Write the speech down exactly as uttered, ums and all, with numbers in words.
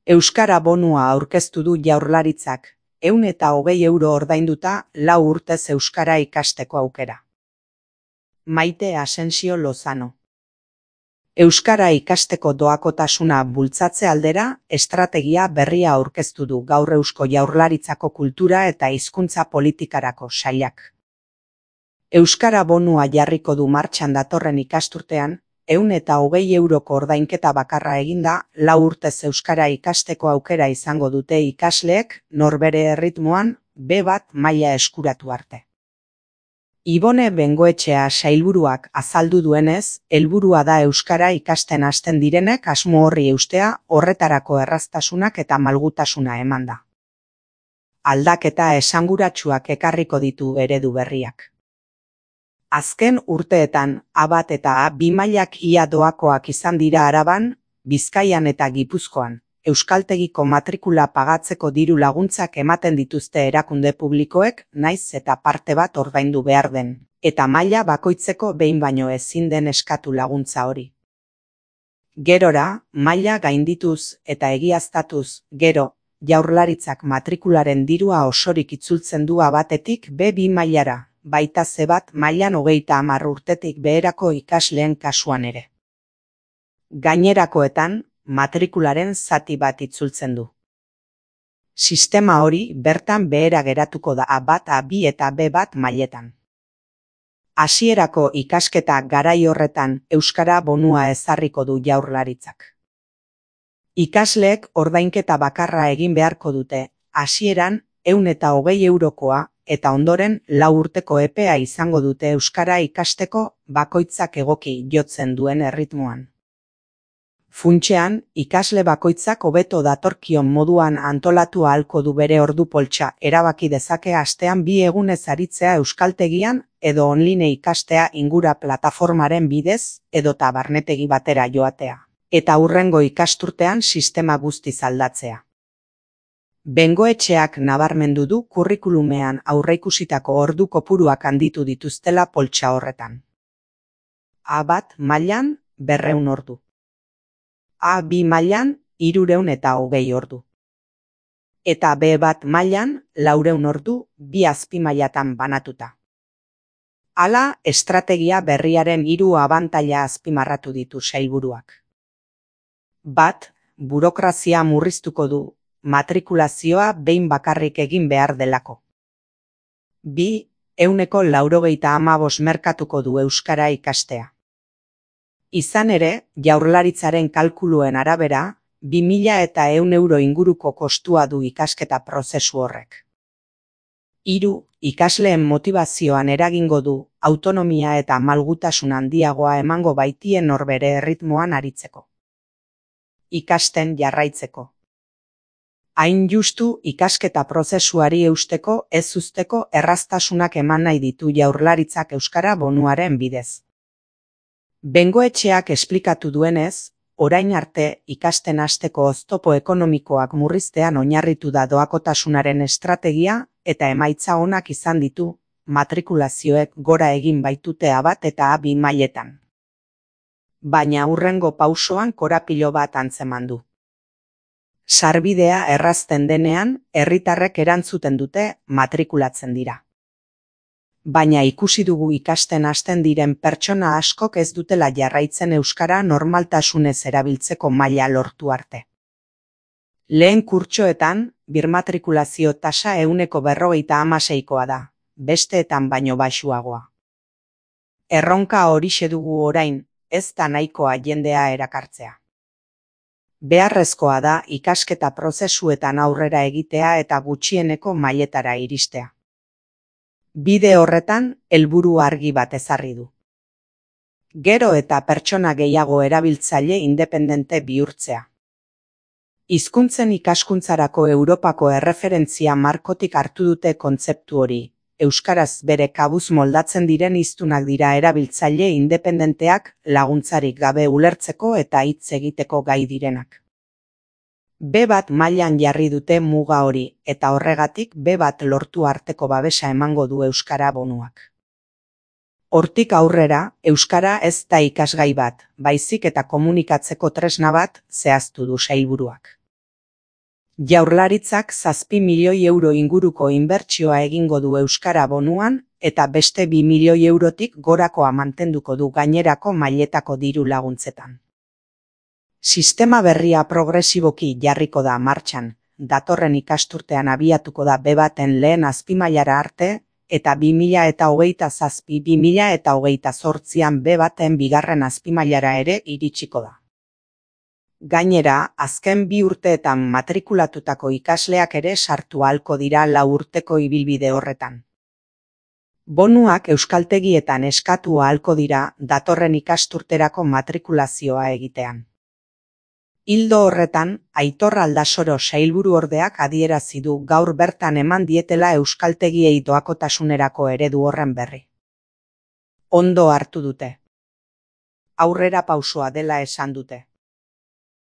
Euskara bonua aurkeztu du Jaurlaritzak, ehun eta hogei euro ordainduta lau urtez euskara ikasteko aukera. Maite Asensio Lozano. Euskara ikasteko doakotasuna bultzatze aldera, estrategia berria aurkeztu du gaur Eusko Jaurlaritzako kultura eta hizkuntza politikarako sailak. Euskara bonua jarriko du martxan datorren ikasturtean, ehun eta hogei euroko ordainketa bakarra eginda, lau urtez euskara ikasteko aukera izango dute ikasleek, norbere erritmoan, be bat maila eskuratu arte. Ibone Bengoetxea sailburuak azaldu duenez, helburua da euskara ikasten hasten direnek asmo horri eustea, horretarako erraztasunak eta malgutasuna emanda. Aldaketa esanguratsuak ekarriko ditu eredu berriak. Azken urteetan, A bat eta A bi mailak ia doakoak izan dira Araban, Bizkaian eta Gipuzkoan. Euskaltegiko matrikula pagatzeko diru laguntzak ematen dituzte erakunde publikoek, naiz eta parte bat ordaindu behar den, eta maila bakoitzeko behin baino ezin den eskatu laguntza hori. Gerora, maila gaindituz eta egiaztatuz, gero, Jaurlaritzak matrikularen dirua osorik itzultzen du A batetik be bi mailara, baita ze bat mailan hogeita hamar urtetik beherako ikasleen kasuan ere. Gainerakoetan, matrikularen zati bat itzultzen du. Sistema hori bertan behera geratuko da A bat, A bi eta be bat mailetan. Hasierako ikasketa garai horretan euskara bonua ezarriko du Jaurlaritzak. Ikasleek ordainketa bakarra egin beharko dute, hasieran ehun eta hogei eurokoa eta ondoren lau urteko epea izango dute euskara ikasteko bakoitzak egoki jotzen duen erritmoan. Funtsean, ikasle bakoitzak hobeto datorkion moduan antolatu ahalko du bere ordu poltsa, erabaki dezake astean bi egunez aritzea euskaltegian edo online ikastea ingura plataformaren bidez edota barnetegi batera joatea, eta hurrengo ikasturtean sistema guztiz aldatzea. Bengoetxeak nabarmendu du kurrikulumean aurreikusitako ordu kopuruak handitu dituztela poltsa horretan. A bat mailan berrehun ordu. A bi mailan hirurehun eta hogei ordu. Eta be bat mailan laurehun ordu bi azpimailatan banatuta. Hala, estrategia berriaren hiru abantaila azpimarratu ditu sailburuak. Bat, burokrazia murriztuko du, matrikulazioa behin bakarrik egin behar delako. Bi, ehuneko laurogeita hamabost merkatuko du euskara ikastea. Izan ere, Jaurlaritzaren kalkuluen arabera, bi mila eta ehun euro inguruko kostua du ikasketa prozesu horrek. Hiru, ikasleen motivazioan eragingo du, autonomia eta malgutasun handiagoa emango baitien norbere erritmoan aritzeko. Ikasten jarraitzeko. Hain justu ikasketa prozesuari eusteko ez uzteko erraztasunak eman nahi ditu Jaurlaritzak euskara bonuaren bidez. Bengoetxeak esplikatu duenez, orain arte ikasten hasteko oztopo ekonomikoak murriztean oinarritu da doakotasunaren estrategia eta emaitza onak izan ditu, matrikulazioek gora egin baitute A bat eta A bi mailetan. Baina hurrengo pausoan korapilo bat antzeman du. Sarbidea errazten denean, herritarrek erantzuten dute, matrikulatzen dira. Baina ikusi dugu ikasten hasten diren pertsona askok ez dutela jarraitzen euskara normaltasunez erabiltzeko maila lortu arte. Lehen kurtsoetan, birmatrikulazio tasa ehuneko berrogeita hamaseikoa da, besteetan baino baxuagoa. Erronka horixe dugu orain, ez da nahikoa jendea erakartzea. Beharrezkoa da ikasketa prozesuetan aurrera egitea eta gutxieneko mailetara iristea. Bide horretan, helburu argi bat ezarri du. Gero eta pertsona gehiago erabiltzaile independente bihurtzea. Hizkuntzen ikaskuntzarako Europako erreferentzia markotik hartu dute kontzeptu hori, euskaraz bere kabuz moldatzen diren hiztunak dira erabiltzaile independenteak laguntzarik gabe ulertzeko eta hitz egiteko gai direnak. be bat mailan jarri dute muga hori, eta horregatik be bat lortu arteko babesa emango du euskara bonuak. Hortik aurrera, euskara ez da ikasgai bat, baizik eta komunikatzeko tresna bat zehaztu du sailburuak. Jaurlaritzak zazpi milioi euro inguruko inbertsioa egingo du euskara bonuan eta beste bi milioi eurotik gorakoa mantenduko du gainerako mailetako diru laguntzetan. Sistema berria progresiboki jarriko da martxan, datorren ikasturtean abiatuko da be baten lehen azpimailara arte eta bi mila eta hogeita zazpi bi mila eta hogeita zortzian be baten bigarren azpimailara ere iritsiko da. Gainera, azken bi urteetan matrikulatutako ikasleak ere sartu ahalko dira lau urteko ibilbide horretan. Bonuak euskaltegietan eskatu ahalko dira datorren ikasturterako matrikulazioa egitean. Ildo horretan, Aitor Aldasoro sailburuordeak adierazi du gaur bertan eman dietela euskaltegiei doakotasunerako eredu horren berri. Ondo hartu dute. Aurrera pausoa dela esan dute.